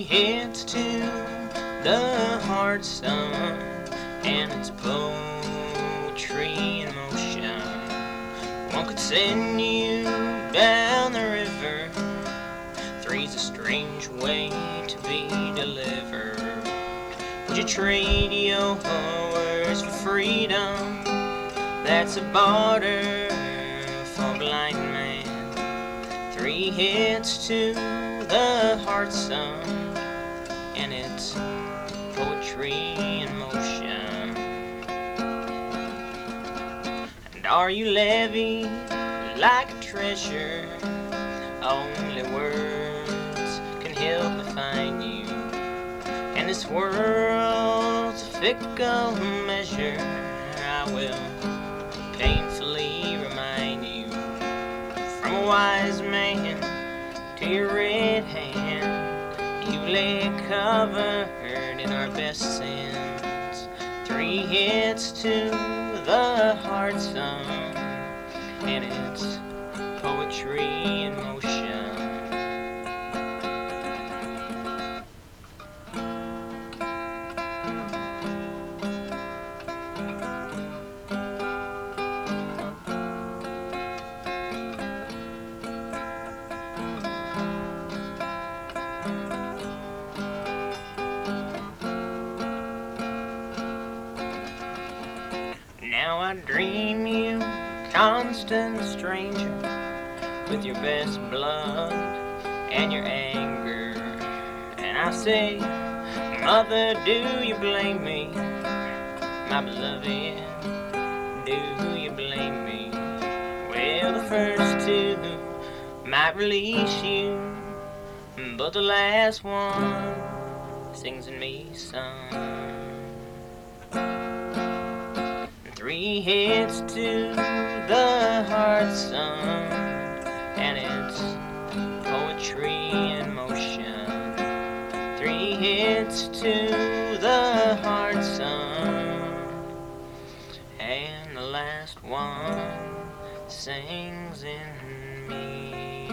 hits to the heart, son, and it's poetry in motion. One could send you down the river. Three's a strange way to be delivered. Would you trade your words for freedom? That's a barter for a blind man. Three hits to the heart, son, and it's poetry in motion. And are you levied like a treasure? Only words can help me find you. And this world's a fickle measure. I will painfully remind you. From a wise man to your red hand, you lay covered in our best sins. Three hits to the heart, son, and it's poetry in motion. Now I dream you, constant stranger, with your best blood and your anger. And I say, Mother, do you blame me? My beloved, do you blame me? Well, the first two might release you, but the last one sings in me some. Three hits to the heart, son, and it's poetry in motion. Three hits to the heart, son, and the last one sings in me.